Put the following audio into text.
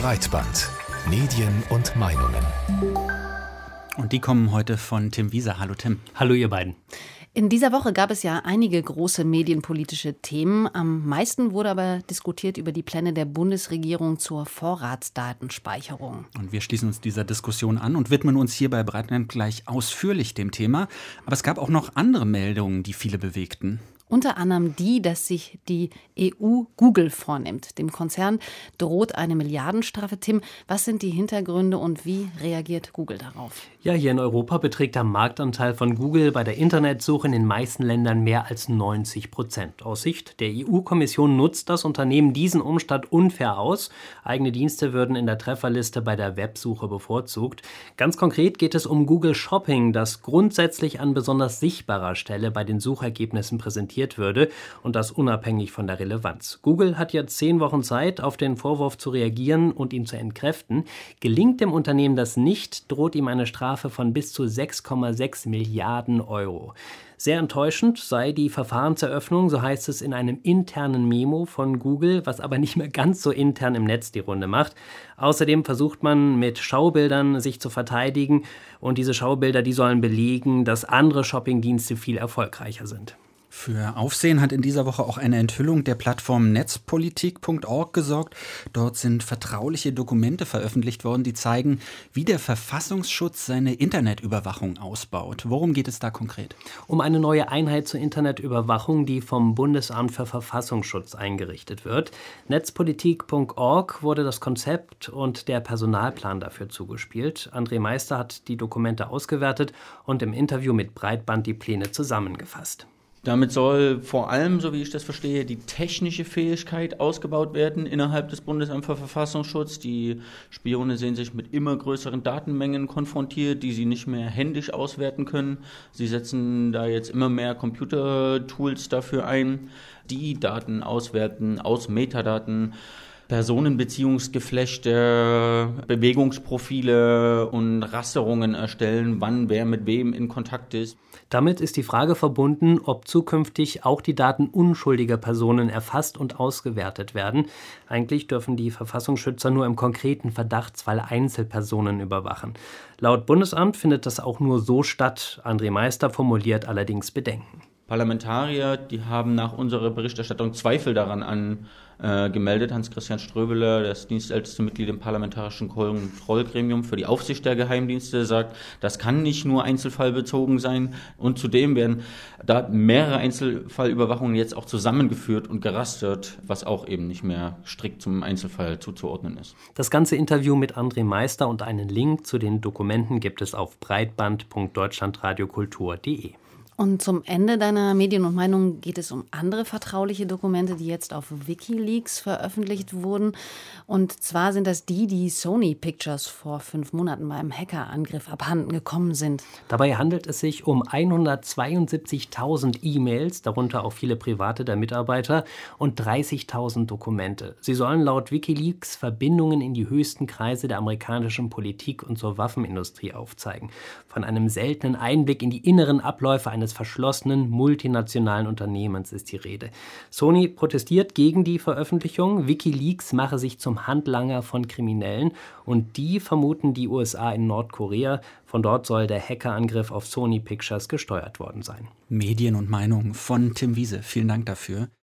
Breitband. Medien und Meinungen. Und die kommen heute von Tim Wieser. Hallo Tim. Hallo ihr beiden. In dieser Woche gab es ja einige große medienpolitische Themen. Am meisten wurde aber diskutiert über die Pläne der Bundesregierung zur Vorratsdatenspeicherung. Und wir schließen uns dieser Diskussion an und widmen uns hier bei Breitband gleich ausführlich dem Thema. Aber es gab auch noch andere Meldungen, die viele bewegten. Unter anderem die, dass sich die EU Google vornimmt. Dem Konzern droht eine Milliardenstrafe. Tim, was sind die Hintergründe und wie reagiert Google darauf? Ja, hier in Europa beträgt der Marktanteil von Google bei der Internetsuche in den meisten Ländern mehr als 90%. Aus Sicht der EU-Kommission nutzt das Unternehmen diesen Umstand unfair aus. Eigene Dienste würden in der Trefferliste bei der Websuche bevorzugt. Ganz konkret geht es um Google Shopping, das grundsätzlich an besonders sichtbarer Stelle bei den Suchergebnissen präsentiert würde und das unabhängig von der Relevanz. Google hat jetzt 10 Wochen Zeit, auf den Vorwurf zu reagieren und ihn zu entkräften. Gelingt dem Unternehmen das nicht, droht ihm eine Strafe von bis zu 6,6 Milliarden Euro. Sehr enttäuschend sei die Verfahrenseröffnung, so heißt es in einem internen Memo von Google, was aber nicht mehr ganz so intern im Netz die Runde macht. Außerdem versucht man mit Schaubildern sich zu verteidigen und diese Schaubilder, die sollen belegen, dass andere Shoppingdienste viel erfolgreicher sind. Für Aufsehen hat in dieser Woche auch eine Enthüllung der Plattform Netzpolitik.org gesorgt. Dort sind vertrauliche Dokumente veröffentlicht worden, die zeigen, wie der Verfassungsschutz seine Internetüberwachung ausbaut. Worum geht es da konkret? Um eine neue Einheit zur Internetüberwachung, die vom Bundesamt für Verfassungsschutz eingerichtet wird. Netzpolitik.org wurde das Konzept und der Personalplan dafür zugespielt. André Meister hat die Dokumente ausgewertet und im Interview mit Breitband die Pläne zusammengefasst. Damit soll vor allem, so wie ich das verstehe, die technische Fähigkeit ausgebaut werden innerhalb des Bundesamts für Verfassungsschutz. Die Spione sehen sich mit immer größeren Datenmengen konfrontiert, die sie nicht mehr händisch auswerten können. Sie setzen da jetzt immer mehr Computertools dafür ein, die Daten auswerten aus Metadaten, Personenbeziehungsgeflechte, Bewegungsprofile und Rasterungen erstellen, wann wer mit wem in Kontakt ist. Damit ist die Frage verbunden, ob zukünftig auch die Daten unschuldiger Personen erfasst und ausgewertet werden. Eigentlich dürfen die Verfassungsschützer nur im konkreten Verdachtsfall Einzelpersonen überwachen. Laut Bundesamt findet das auch nur so statt. André Meister formuliert allerdings Bedenken. Parlamentarier, die haben nach unserer Berichterstattung Zweifel daran angemeldet. Hans-Christian Ströbele, das dienstälteste Mitglied im Parlamentarischen Kontrollgremium für die Aufsicht der Geheimdienste, sagt, das kann nicht nur einzelfallbezogen sein. Und zudem werden da mehrere Einzelfallüberwachungen jetzt auch zusammengeführt und gerastert, was auch eben nicht mehr strikt zum Einzelfall zuzuordnen ist. Das ganze Interview mit André Meister und einen Link zu den Dokumenten gibt es auf breitband.deutschlandradiokultur.de. Und zum Ende deiner Medien und Meinung geht es um andere vertrauliche Dokumente, die jetzt auf WikiLeaks veröffentlicht wurden. Und zwar sind das die Sony Pictures vor 5 Monaten bei einem Hackerangriff abhanden gekommen sind. Dabei handelt es sich um 172.000 E-Mails, darunter auch viele private der Mitarbeiter, und 30.000 Dokumente. Sie sollen laut WikiLeaks Verbindungen in die höchsten Kreise der amerikanischen Politik und zur Waffenindustrie aufzeigen. Von einem seltenen Einblick in die inneren Abläufe eines verschlossenen multinationalen Unternehmens ist die Rede. Sony protestiert gegen die Veröffentlichung. WikiLeaks mache sich zum Handlanger von Kriminellen und die vermuten die USA in Nordkorea. Von dort soll der Hackerangriff auf Sony Pictures gesteuert worden sein. Medien und Meinungen von Tim Wiese. Vielen Dank dafür.